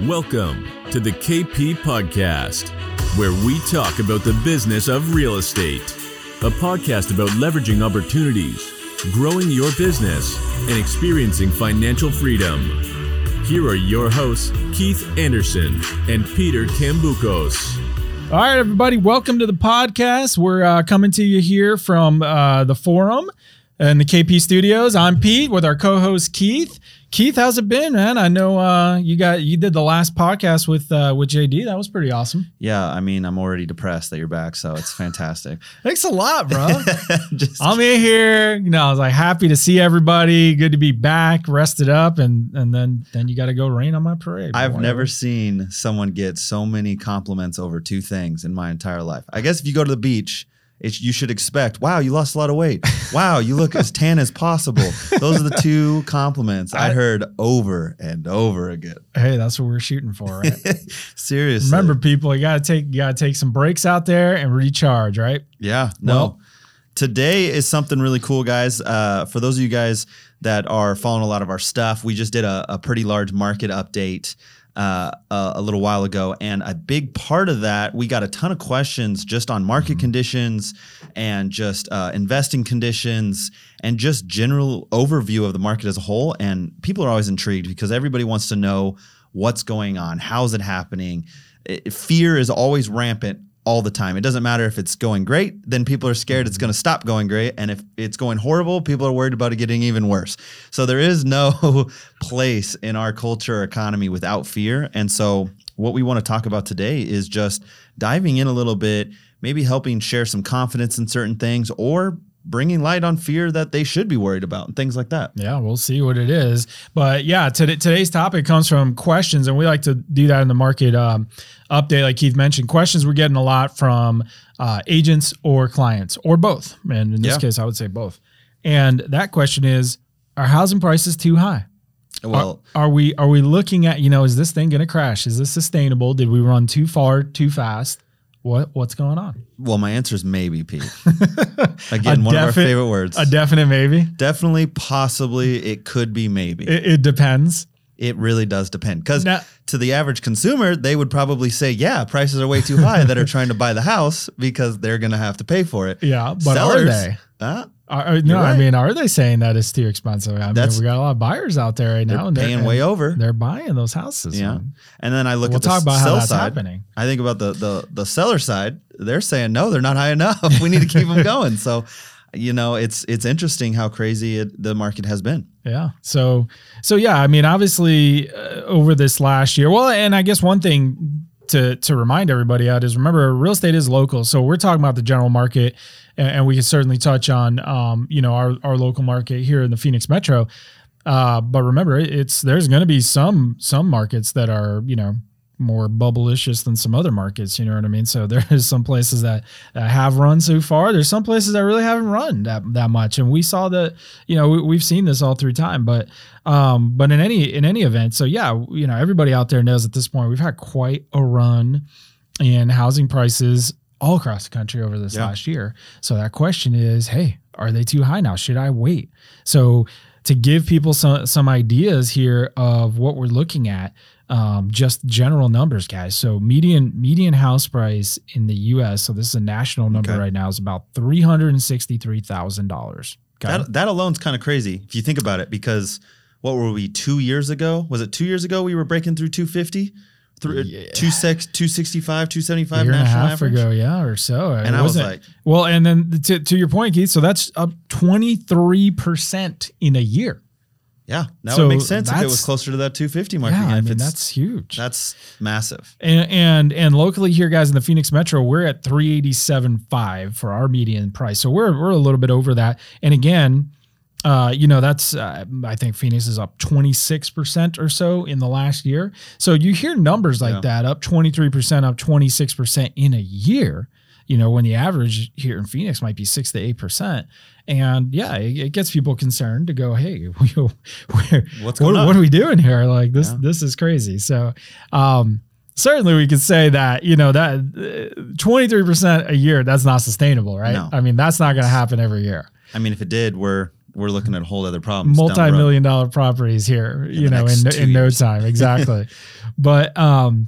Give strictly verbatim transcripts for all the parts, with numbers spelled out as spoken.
Welcome to the K P Podcast, where we talk about the business of real estate. A podcast about leveraging opportunities, growing your business, and experiencing financial freedom. Here are your hosts, Keith Anderson and Peter Cambucos. All right, everybody, welcome to the podcast. We're uh, coming to you here from uh, the forum and the K P studios. I'm Pete with our co-host Keith. Keith, how's it been, man? I know uh, you got you did the last podcast with uh, with J D. That was pretty awesome. Yeah, I mean, I'm already depressed that you're back, so it's fantastic. Thanks a lot, bro. Just I'm in here. You know, I was like happy to see everybody. Good to be back, rested up, and and then then you got to go rain on my parade. I've never seen someone get so many compliments over two things in my entire life. I guess if you go to the beach, It, you should expect, wow, you lost a lot of weight. Wow, you look as tan as possible. Those are the two compliments I, I heard over and over again. Hey, that's what we're shooting for, right? Seriously. Remember, people, you gotta take you gotta take some breaks out there and recharge, right? Yeah. No. Well, today is something really cool, guys. Uh, for those of you guys that are following a lot of our stuff, we just did a, a pretty large market update Uh, a, a little while ago. And a big part of that, we got a ton of questions just on market conditions and just uh, investing conditions and just general overview of the market as a whole. And people are always intrigued because everybody wants to know what's going on. How's it happening? It, fear is always rampant all the time. It doesn't matter if it's going great, then people are scared it's going to stop going great. And if it's going horrible, people are worried about it getting even worse. So there is no place in our culture or economy without fear. And so what we want to talk about today is just diving in a little bit, maybe helping share some confidence in certain things or bringing light on fear that they should be worried about and things like that. Yeah, we'll see what it is. But yeah, today, today's topic comes from questions, and we like to do that in the market um, update, like Keith mentioned. Questions we're getting a lot from uh, agents or clients, or both. And in this yeah. case, I would say both. And that question is, are housing prices too high? Well, are, are we are we looking at, you know, is this thing going to crash? Is this sustainable? Did we run too far, too fast? What What's going on? Well, my answer is maybe, Pete. Again, one defi- of our favorite words. A definite maybe? Definitely, possibly, it could be maybe. It, it depends. It really does depend. Because to the average consumer, they would probably say, yeah, prices are way too high that are trying to buy the house because they're going to have to pay for it. Yeah, but Sellers, are they? Uh, Are, no, right. I mean, are they saying that it's too expensive? I That's, mean, we got a lot of buyers out there right now. And they're paying and way over. They're buying those houses. Yeah. Man. And then I look we'll at the talk about sell how that's side. Happening. I think about the, the, the seller side. They're saying, no, they're not high enough. We need to keep them going. So, you know, it's it's interesting how crazy it, the market has been. Yeah. So, so yeah, I mean, obviously uh, over this last year, well, and I guess one thing to to remind everybody out is, remember, real estate is local. So we're talking about the general market, and, and we can certainly touch on, um, you know, our, our local market here in the Phoenix Metro. Uh, but remember, it's there's going to be some some markets that are, you know, more bubblicious than some other markets, you know what I mean? So there's some places that, that have run so far. There's some places that really haven't run that, that much. And we saw that, you know, we, we've seen this all through time, but, um, but in any, in any event, so yeah, you know, everybody out there knows at this point, we've had quite a run in housing prices all across the country over this yeah. last year. So that question is, hey, are they too high now? Should I wait? So to give people some, some ideas here of what we're looking at, Um, just general numbers, guys. So median median house price in the U S, so this is a national number okay. right now, is about three hundred sixty-three thousand dollars. Okay? That, that alone is kind of crazy if you think about it, because what were we, two years ago? Was it two years ago we were breaking through two fifty? Three, yeah. two sixty-five, two seventy-five national average? A year and a half ago, yeah, or so. And I was like... Well, and then to, to your point, Keith, so that's up twenty-three percent in a year. Yeah, that so would make sense if it was closer to that two fifty mark. Yeah, again. I If mean, it's, that's huge. That's massive. And, and and locally here, guys, in the Phoenix Metro, we're at three eighty-seven point five for our median price. So we're we're a little bit over that. And again, uh, you know, that's uh, I think Phoenix is up twenty-six percent or so in the last year. So you hear numbers like yeah. that, up twenty-three percent, up twenty-six percent in a year. You know, when the average here in Phoenix might be six to eight percent. And yeah, it, it gets people concerned to go, hey, we, What's going what, on? what are we doing here? Like this, yeah. this is crazy. So, um, certainly we could say that, you know, that uh, twenty-three percent a year, that's not sustainable, right? No. I mean, that's not going to happen every year. I mean, if it did, we're we're looking at a whole other problems. down the road. Multi-million dollar properties here, In you the know, next in, two in no years. time. Exactly. But, um,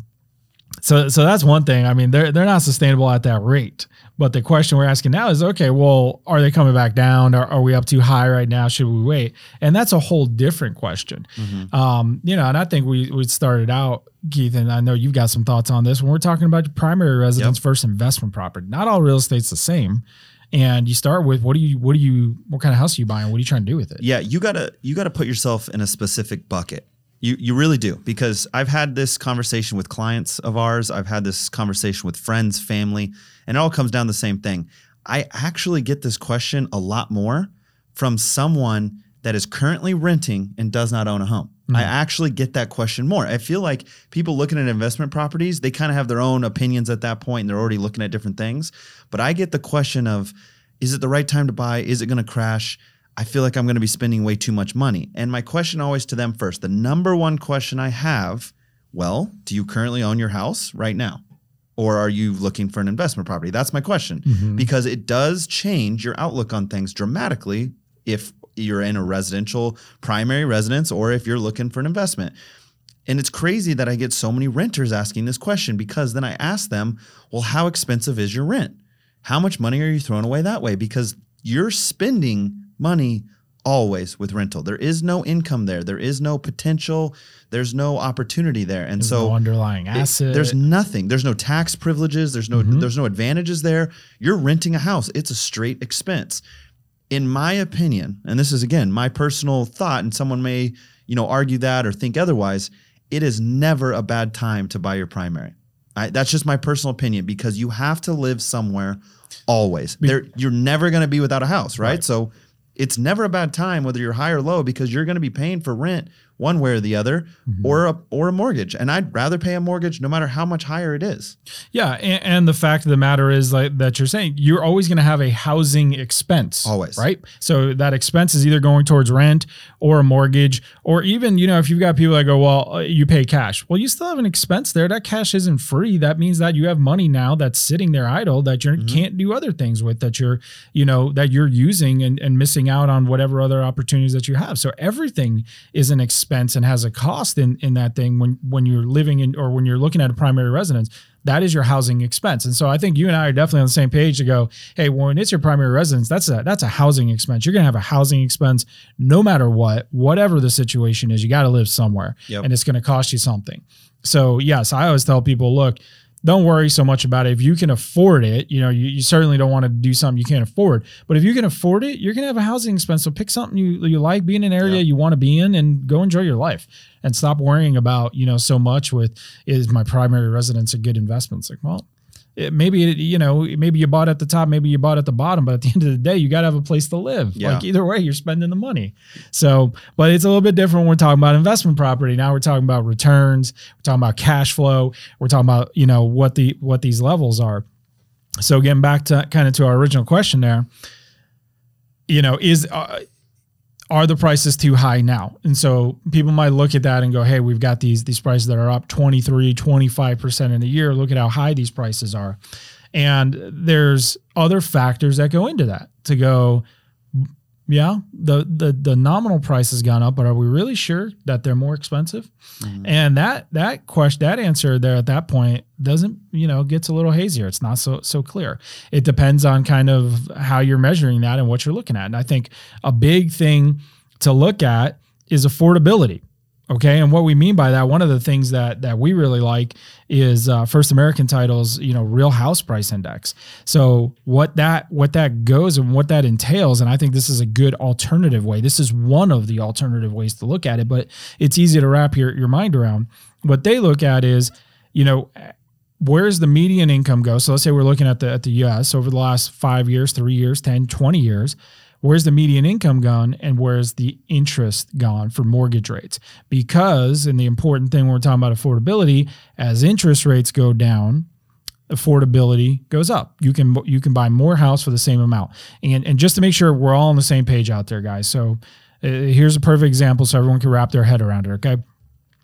so, so that's one thing. I mean, they're, they're not sustainable at that rate. But the question we're asking now is, okay, well, are they coming back down? Are, are we up too high right now? Should we wait? And that's a whole different question. Mm-hmm. Um, you know, and I think we, we started out, Keith, and I know you've got some thoughts on this when we're talking about your primary residence Yep. versus investment property. Not all real estate's the same. And you start with, what do you, what do you, what kind of house are you buying? What are you trying to do with it? Yeah, you gotta you gotta put yourself in a specific bucket. You you really do, because I've had this conversation with clients of ours. I've had this conversation with friends, family, and it all comes down to the same thing. I actually get this question a lot more from someone that is currently renting and does not own a home. Mm-hmm. I actually get that question more. I feel like people looking at investment properties, they kind of have their own opinions at that point, and they're already looking at different things. But I get the question of, is it the right time to buy? Is it going to crash? I feel like I'm going to be spending way too much money. And my question always to them first, the number one question I have, well, do you currently own your house right now? Or are you looking for an investment property? That's my question. Mm-hmm. Because it does change your outlook on things dramatically if you're in a residential primary residence or if you're looking for an investment. And it's crazy that I get so many renters asking this question, because then I ask them, well, how expensive is your rent? How much money are you throwing away that way? Because you're spending money always with rental. There is no income there. There is no potential. There's no opportunity there. And There's so no underlying it- asset. there's nothing. There's no tax privileges. There's no Mhm. there's no advantages there. You're renting a house. It's a straight expense. In my opinion, and this is again my personal thought, and someone may, you know, argue that or think otherwise, it is never a bad time to buy your primary. I, that's just my personal opinion, because you have to live somewhere always. Be- There, you're never going to be without a house, right? Right. So it's never a bad time, whether you're high or low, because you're going to be paying for rent one way or the other, Mhm. or a or a mortgage. And I'd rather pay a mortgage no matter how much higher it is. Yeah, and, and the fact of the matter is, like that you're saying, you're always going to have a housing expense. Always. Right? So that expense is either going towards rent or a mortgage, or even, you know, if you've got people that go, well, uh, you pay cash. Well, you still have an expense there. That cash isn't free. That means that you have money now that's sitting there idle that you Mhm. can't do other things with, that you're, you know, that you're using and, and missing out on whatever other opportunities that you have. So everything is an expense and has a cost in, in that thing when, when you're living in, or when you're looking at a primary residence. That is your housing expense. And so I think you and I are definitely on the same page to go, hey, when it's your primary residence, that's a that's a housing expense. You're going to have a housing expense no matter what, whatever the situation is. You got to live somewhere, Yep. and it's going to cost you something. So yes, I always tell people, look, don't worry so much about it. If you can afford it, you know, you, you certainly don't want to do something you can't afford. But if you can afford it, you're going to have a housing expense. So pick something you you like, be in an area Yeah. you want to be in, and go enjoy your life. And stop worrying about, you know, so much with, is my primary residence a good investment? It's like, well, it, maybe, it, you know, maybe you bought at the top, maybe you bought at the bottom, but at the end of the day, you got to have a place to live. Yeah. Like either way, you're spending the money. So, but it's a little bit different when we're talking about investment property. Now we're talking about returns. We're talking about cash flow. We're talking about, you know, what the, what these levels are. So getting back to kind of to our original question there, you know, is, uh, are the prices too high now? And so people might look at that and go, hey, we've got these these prices that are up twenty-three, twenty-five percent in a year. Look at how high these prices are. And there's other factors that go into that to go, yeah, the the the nominal price has gone up, but are we really sure that they're more expensive? Mhm. And that that question, that answer there at that point doesn't, you know, gets a little hazier. It's not so so clear. It depends on kind of how you're measuring that and what you're looking at. And I think a big thing to look at is affordability. Okay. And what we mean by that, one of the things that that we really like is uh, First American Title's, you know, real house price index. So what that what that goes and what that entails, and I think this is a good alternative way. This is one of the alternative ways to look at it, but it's easy to wrap your, your mind around. What they look at is, you know, where's the median income go? So let's say we're looking at the at the U S over the last five years, three years, ten, twenty years. Where's the median income gone, and where's the interest gone for mortgage rates? Because, and the important thing when we're talking about affordability, as interest rates go down, affordability goes up. You can you can buy more house for the same amount. And and just to make sure we're all on the same page out there, guys. So uh, here's a perfect example so everyone can wrap their head around it, okay?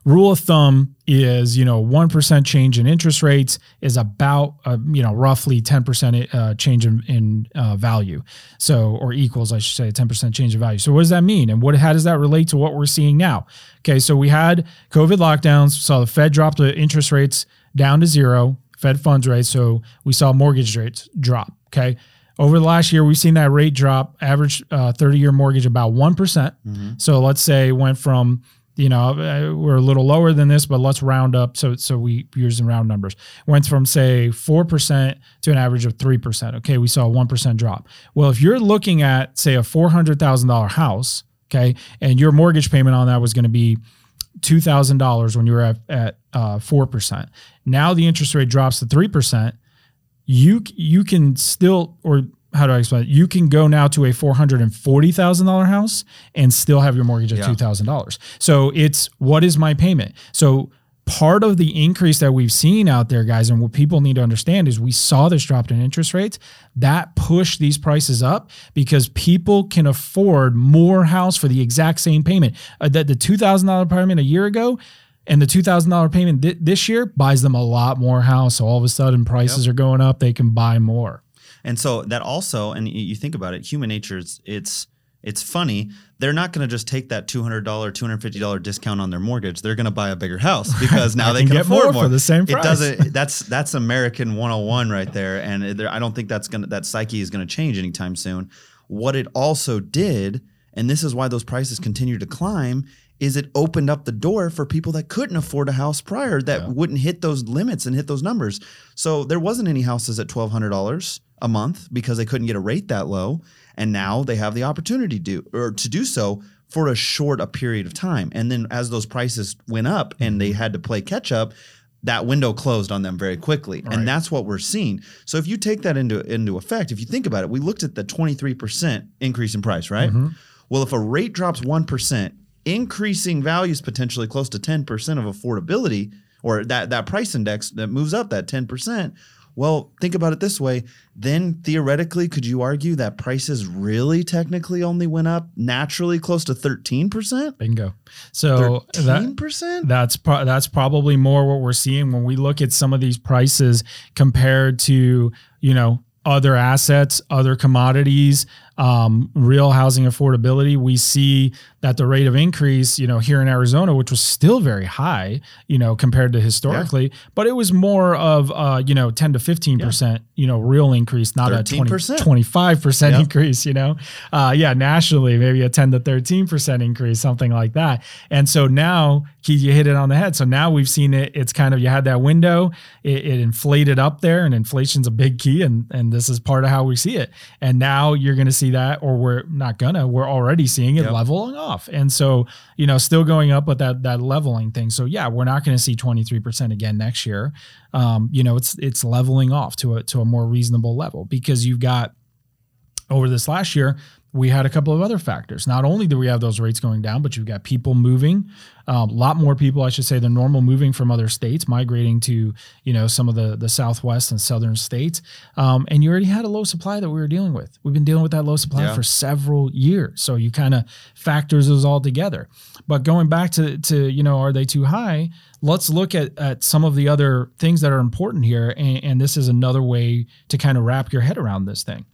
rule of thumb is, you know, one percent change in interest rates is about, uh, you know, roughly ten percent uh, change in, in uh, value. So, or equals, I should say, ten percent change in value. So what does that mean? And what, how does that relate to what we're seeing now? Okay. So we had COVID lockdowns, saw the Fed drop the interest rates down to zero, Fed funds rate. So we saw mortgage rates drop. Okay. Over the last year, we've seen that rate drop, average uh, thirty-year mortgage about one percent. Mm-hmm. So let's say it went from, you know, we're a little lower than this, but let's round up. So so we using round numbers. Went from, say, four percent to an average of three percent. Okay, we saw a one percent drop. Well, if you're looking at, say, a four hundred thousand dollars house, okay, and your mortgage payment on that was going to be two thousand dollars when you were at, at uh, four percent. Now the interest rate drops to three percent. You, you can still, or how do I explain it? You can go now to a four hundred forty thousand dollars house and still have your mortgage at yeah. two thousand dollars. So it's, what is my payment? So part of the increase that we've seen out there, guys, and what people need to understand is we saw this drop in interest rates that pushed these prices up because people can afford more house for the exact same payment. Uh, that the two thousand dollars payment a year ago and the two thousand dollars payment th- this year buys them a lot more house. So all of a sudden prices yep. are going up. They can buy more. And so that also, and you think about it, human nature, it's it's, it's funny. They're not going to just take that two hundred dollars, two hundred fifty dollars discount on their mortgage. They're going to buy a bigger house because now they can, can get afford more, more for the same price. It doesn't. That's that's American one oh one right there. And I don't think that's gonna that psyche is going to change anytime soon. What it also did, and this is why those prices continue to climb, is it opened up the door for people that couldn't afford a house prior that yeah. wouldn't hit those limits and hit those numbers. So there wasn't any houses at twelve hundred dollars a month because they couldn't get a rate that low. And now they have the opportunity to do, or to do so for a short a period of time. And then as those prices went up and they had to play catch up, that window closed on them very quickly. Right. And that's what we're seeing. So if you take that into, into effect, if you think about it, we looked at the twenty-three percent increase in price, right? Mm-hmm. Well, if a rate drops one percent, increasing values potentially close to ten percent of affordability, or that, that price index that moves up that ten percent. Well, think about it this way. Then theoretically, could you argue that prices really technically only went up naturally close to thirteen percent? Bingo. So thirteen percent? That, that's, pro- that's probably more what we're seeing when we look at some of these prices compared to, you know, other assets, other commodities, um, real housing affordability. We see that the rate of increase, you know, here in Arizona, which was still very high, you know, compared to historically, yeah. but it was more of, uh, you know, ten to fifteen percent, yeah. you know, real increase, not a twenty, twenty-five percent yep. increase, you know, uh, yeah, nationally, maybe a ten to thirteen percent increase, something like that. And so now, Keith, you hit it on the head. So now we've seen it. It's kind of, you had that window, it, it inflated up there, and inflation's a big key. And, and this is part of how we see it. And now you're going to see that, or we're not gonna, we're already seeing it yep. leveling off. And so, you know, still going up with that, that leveling thing. So yeah, we're not going to see twenty-three percent again next year. Um, you know, it's, it's leveling off to a, to a more reasonable level, because you've got, over this last year, we had a couple of other factors. Not only do we have those rates going down, but you've got people moving, um, a lot more people, I should say, than normal, moving from other states, migrating to, you know, some of the, the Southwest and Southern states. Um, and you already had a low supply that we were dealing with. We've been dealing with that low supply yeah. for several years. So you kind of factors those all together. But going back to, to, you know, are they too high? Let's look at, at some of the other things that are important here. And, and this is another way to kind of wrap your head around this thing.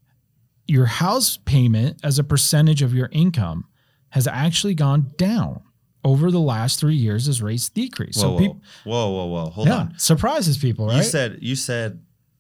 Your house payment as a percentage of your income has actually gone down over the last three years as rates decrease. Whoa, so whoa, people, whoa, whoa, whoa, hold yeah, on. Surprises people, right? You said, you said,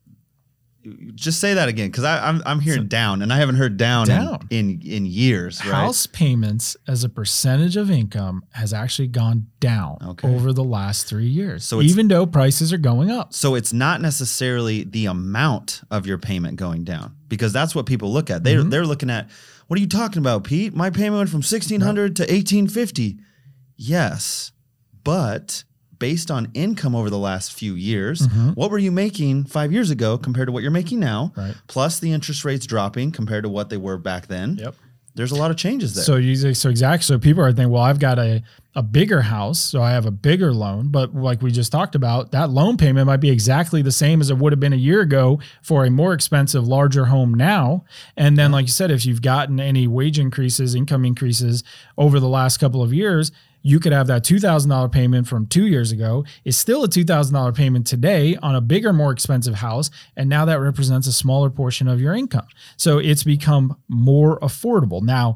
just say that again, because I'm I'm hearing so, down, and I haven't heard down, down. In, in in years. Right? House payments as a percentage of income has actually gone down okay. over the last three years. So even though prices are going up, so it's not necessarily the amount of your payment going down, because that's what people look at. They mm-hmm. they're looking at, what are you talking about, Pete? My payment went from sixteen hundred right. to eighteen fifty. Yes, but based on income over the last few years, mm-hmm. what were you making five years ago compared to what you're making now? Right. Plus the interest rates dropping compared to what they were back then. Yep. There's a lot of changes there. So you so exactly. So people are thinking, well, I've got a, a bigger house, so I have a bigger loan. But like we just talked about, that loan payment might be exactly the same as it would have been a year ago for a more expensive, larger home now. And then, like you said, if you've gotten any wage increases, income increases over the last couple of years, you could have that two thousand dollars payment from two years ago is still a two thousand dollars payment today on a bigger, more expensive house. And now that represents a smaller portion of your income. So it's become more affordable. Now,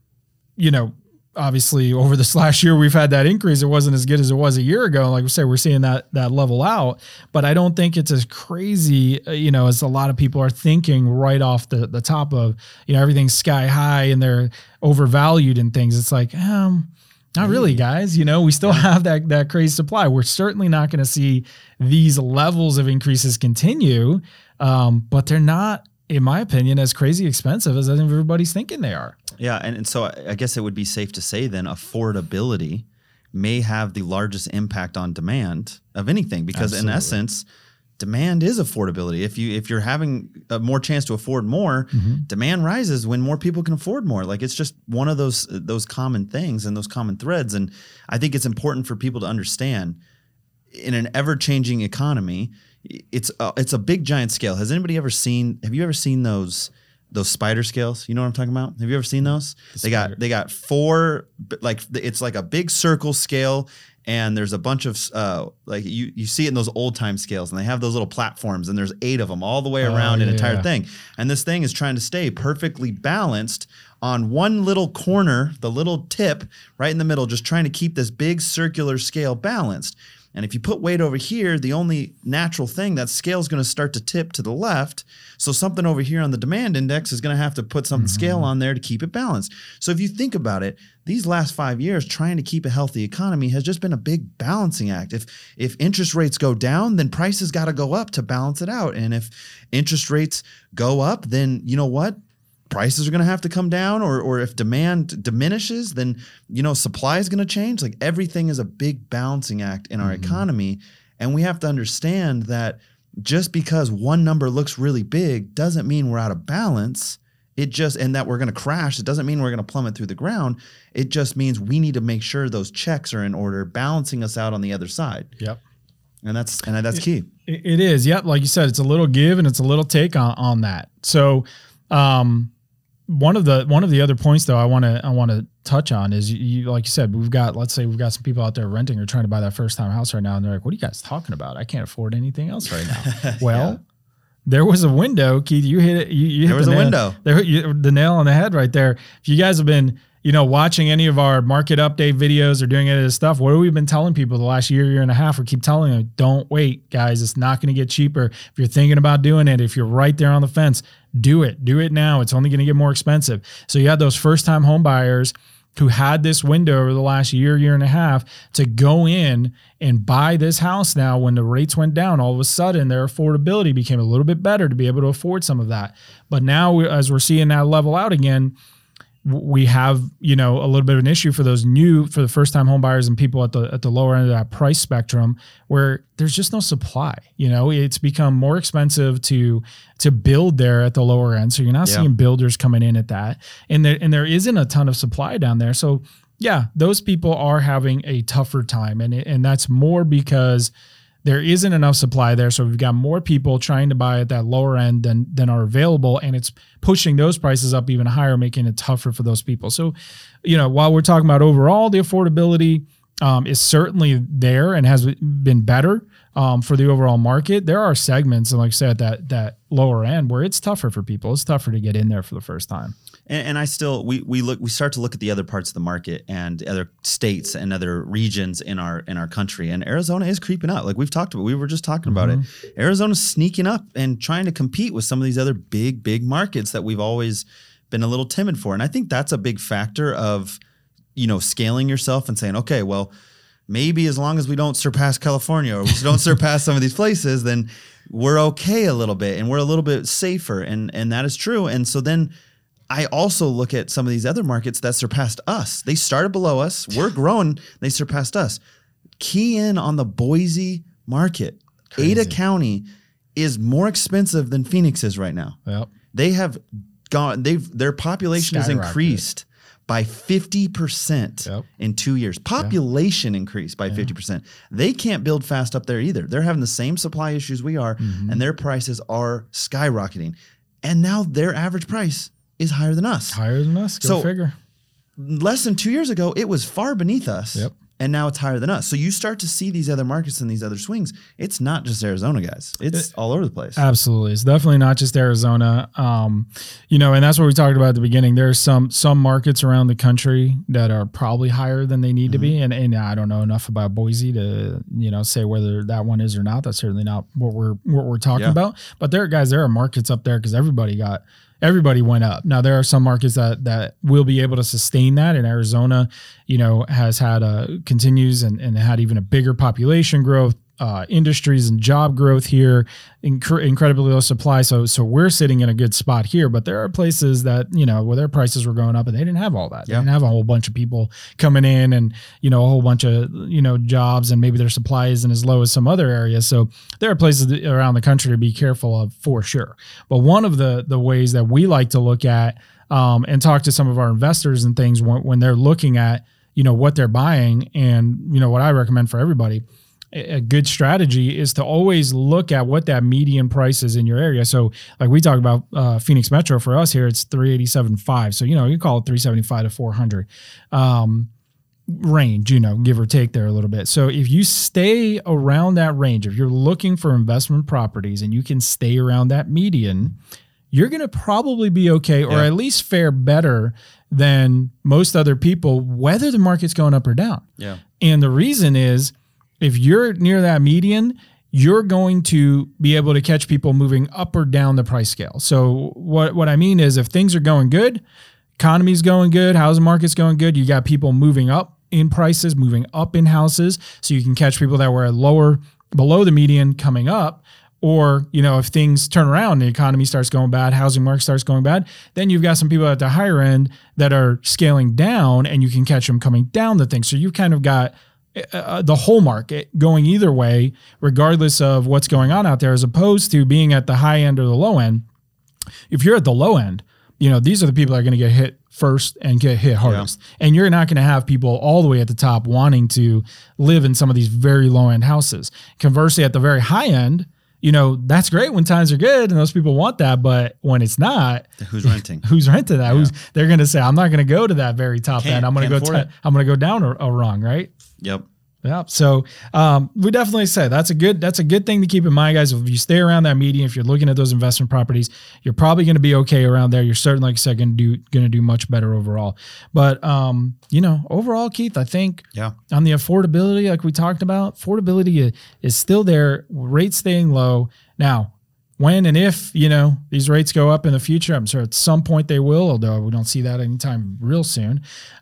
you know, obviously over this last year, we've had that increase. It wasn't as good as it was a year ago. Like we said, we're seeing that that level out, but I don't think it's as crazy, uh, you know, as a lot of people are thinking right off the, the top of, you know, everything's sky high and they're overvalued and things. It's like, um, not really, guys. You know, we still have that that crazy supply. We're certainly not going to see these levels of increases continue, um, but they're not, in my opinion, as crazy expensive as everybody's thinking they are. Yeah, and, and so I guess it would be safe to say then affordability may have the largest impact on demand of anything, because Absolutely. in essence, demand is affordability. If you if you're having a more chance to afford more, mm-hmm. demand rises when more people can afford more. Like it's just one of those those common things and those common threads. And I think it's important for people to understand in an ever-changing economy, it's a, it's a big giant scale. Has anybody ever seen? Have you ever seen those? Those spider scales, you know what I'm talking about? Have you ever seen those? The they spider. got they got four, like it's like a big circle scale, and there's a bunch of uh, like you you see it in those old time scales, and they have those little platforms, and there's eight of them all the way around oh, yeah, an entire yeah. thing, and this thing is trying to stay perfectly balanced on one little corner, the little tip right in the middle, just trying to keep this big circular scale balanced. And if you put weight over here, the only natural thing, that scale is going to start to tip to the left. So something over here on the demand index is going to have to put some mm-hmm. scale on there to keep it balanced. So if you think about it, these last five years, trying to keep a healthy economy has just been a big balancing act. If if interest rates go down, then prices got to go up to balance it out. And if interest rates go up, then you know what? Prices are going to have to come down, or or if demand diminishes, then, you know, supply is going to change. Like everything is a big balancing act in our mm-hmm. economy. And we have to understand that just because one number looks really big doesn't mean we're out of balance. It just, and that we're going to crash. It doesn't mean we're going to plummet through the ground. It just means we need to make sure those checks are in order, balancing us out on the other side. Yep. And that's, and that's key. It, it is. Yep. Like you said, it's a little give and it's a little take on, on that. So, um, One of the one of the other points though I want to I want to touch on is you, you like you said, we've got, let's say we've got some people out there renting or trying to buy that first time house right now, and they're like, what are you guys talking about? I can't afford anything else right now. Well, yeah. There was a window, Keith. You hit it. You, you hit there was the a nail, window. There, you, the nail on the head right there. If you guys have been, you know, watching any of our market update videos or doing any of this stuff, what have we been telling people the last year, year and a half? We keep telling them, don't wait, guys. It's not going to get cheaper. If you're thinking about doing it, if you're right there on the fence, do it. Do it now. It's only going to get more expensive. So you had those first-time home buyers who had this window over the last year, year and a half to go in and buy this house now when the rates went down. All of a sudden, their affordability became a little bit better to be able to afford some of that. But now, as we're seeing that level out again, we have, you know, a little bit of an issue for those new, for the first-time home buyers and people at the at the lower end of that price spectrum, where there's just no supply. You know, it's become more expensive to to build there at the lower end, so you're not yeah. seeing builders coming in at that, and there and there isn't a ton of supply down there. So yeah, those people are having a tougher time, and and that's more because there isn't enough supply there. So we've got more people trying to buy at that lower end than, than are available. And it's pushing those prices up even higher, making it tougher for those people. So, you know, while we're talking about overall, the affordability um, is certainly there and has been better um, for the overall market. There are segments, and like I said, that, that lower end where it's tougher for people. It's tougher to get in there for the first time. And, and I still, we we look, we start to look at the other parts of the market and other states and other regions in our in our country. And Arizona is creeping up. Like we've talked about, we were just talking mm-hmm. about it. Arizona's sneaking up and trying to compete with some of these other big, big markets that we've always been a little timid for. And I think that's a big factor of, you know, scaling yourself and saying, okay, well, maybe as long as we don't surpass California or we don't surpass some of these places, then we're okay a little bit and we're a little bit safer. And and that is true. And so then I also look at some of these other markets that surpassed us. They started below us. We're growing. They surpassed us. Key in on the Boise market. Crazy. Ada County is more expensive than Phoenix is right now. Yep. They have gone, they've, their population has increased by fifty percent yep. in two years. Population yeah. increased by yeah. fifty percent. They can't build fast up there either. They're having the same supply issues we are, mm-hmm. and their prices are skyrocketing. And now their average price is higher than us. Higher than us. Go so figure. less than two years ago, it was far beneath us. Yep. And now it's higher than us. So you start to see these other markets and these other swings. It's not just Arizona, guys. It's all over the place. Absolutely. It's definitely not just Arizona. Um, you know, and that's what we talked about at the beginning. There's some some markets around the country that are probably higher than they need mm-hmm. to be. And, and I don't know enough about Boise to, you know, say whether that one is or not. That's certainly not what we're what we're talking yeah. about. But there, guys, there are markets up there because everybody got Everybody went up. Now there are some markets that that will be able to sustain that. And Arizona, you know, has had a continues and, and had even a bigger population growth, uh, industries and job growth here, inc- incredibly low supply. So so we're sitting in a good spot here. But there are places that, you know, where their prices were going up and they didn't have all that. They yeah. didn't have a whole bunch of people coming in and, you know, a whole bunch of, you know, jobs, and maybe their supply isn't as low as some other areas. So there are places around the country to be careful of for sure. But one of the the ways that we like to look at um, and talk to some of our investors and things when, when they're looking at, you know, what they're buying, and, you know, what I recommend for everybody, a good strategy is to always look at what that median price is in your area. So like we talk about uh, Phoenix Metro, for us here, it's three eighty-seven point five. So, you know, you call it three seventy-five to four hundred um, range, you know, give or take there a little bit. So if you stay around that range, if you're looking for investment properties and you can stay around that median, you're going to probably be okay, or yeah. at least fare better than most other people, whether the market's going up or down. Yeah. And the reason is, if you're near that median, you're going to be able to catch people moving up or down the price scale. So what, what I mean is, if things are going good, economy's going good, housing market's going good, you got people moving up in prices, moving up in houses. So you can catch people that were lower, below the median coming up. Or, you know, if things turn around, the economy starts going bad, housing market starts going bad, then you've got some people at the higher end that are scaling down, and you can catch them coming down the thing. So you've kind of got Uh, the whole market going either way, regardless of what's going on out there, as opposed to being at the high end or the low end. If you're at the low end, you know, these are the people that are going to get hit first and get hit hardest. Yeah. And you're not going to have people all the way at the top wanting to live in some of these very low end houses. Conversely, at the very high end, you know, that's great when times are good and those people want that. But when it's not, who's renting? Who's renting that? Yeah. Who's they're going to say, I'm not going to go to that very top can't, end. I'm going to go. T- I'm going to go down a, a rung, right? Yep. Yeah. So um, we definitely say that's a good that's a good thing to keep in mind, guys. If you stay around that median, if you're looking at those investment properties, you're probably going to be okay around there. You're certainly, like I said, going to do going to do much better overall. But um, you know, overall, Keith, I think yeah. on the affordability, like we talked about, affordability is still there. Rates staying low now. When and if, you know, these rates go up in the future, I'm sure at some point they will, although we don't see that anytime real soon,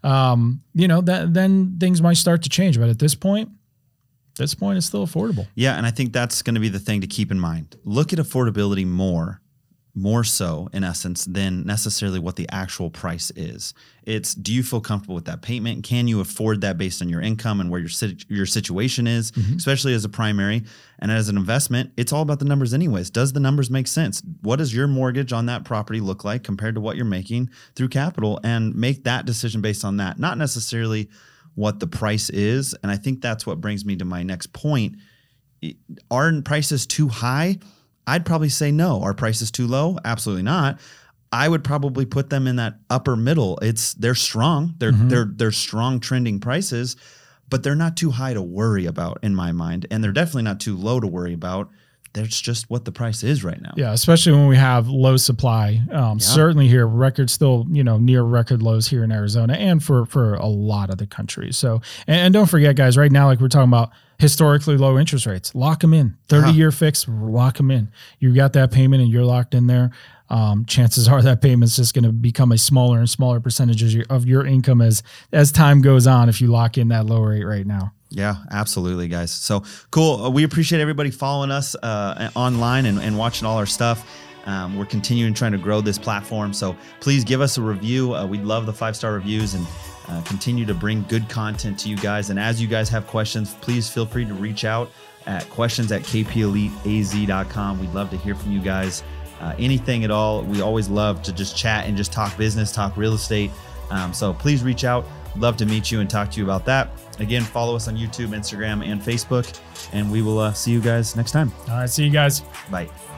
um, you know, that, then things might start to change. But at this point, this point it's still affordable. Yeah, and I think that's going to be the thing to keep in mind. Look at affordability more, more so, in essence, than necessarily what the actual price is. It's, do you feel comfortable with that payment? Can you afford that based on your income and where your sit- your situation is, mm-hmm. especially as a primary? And as an investment, it's all about the numbers anyways. Does the numbers make sense? What does your mortgage on that property look like compared to what you're making through capital? And make that decision based on that, not necessarily what the price is. And I think that's what brings me to my next point. Are prices too high? I'd probably say no. Are prices too low? Absolutely not. I would probably put them in that upper middle. It's they're strong. They're mm-hmm. they're they're strong trending prices, but they're not too high to worry about in my mind, and they're definitely not too low to worry about. That's just what the price is right now. Yeah, especially when we have low supply. Um, yeah. Certainly here, record still, you know, near record lows here in Arizona, and for for a lot of the country. So, and, and don't forget, guys, right now, like we're talking about historically low interest rates, lock them in. thirty-year uh-huh. fix, lock them in. You got that payment and you're locked in there. Um, chances are that payment's just going to become a smaller and smaller percentage of your, of your income as as time goes on if you lock in that low rate right now. Yeah, absolutely, guys. So cool. Uh, we appreciate everybody following us uh, online and, and watching all our stuff. Um, we're continuing trying to grow this platform. So please give us a review. Uh, we'd love the five-star reviews and uh, continue to bring good content to you guys. And as you guys have questions, please feel free to reach out at questions at k p elite a z dot com. We'd love to hear from you guys. Uh, anything at all. We always love to just chat and just talk business, talk real estate. Um, so please reach out. Love to meet you and talk to you about that. Again, follow us on YouTube, Instagram, and Facebook, and we will uh, see you guys next time. All right, see you guys. Bye.